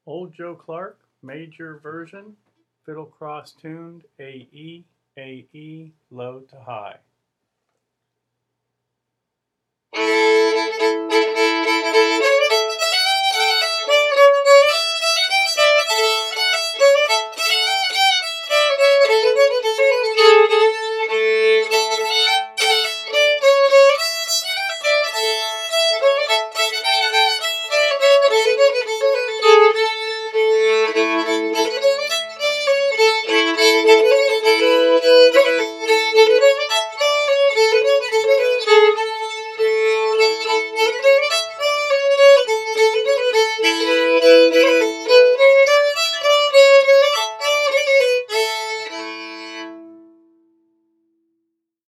Old Joe Clark, major version, fiddle cross tuned, A E, low to high.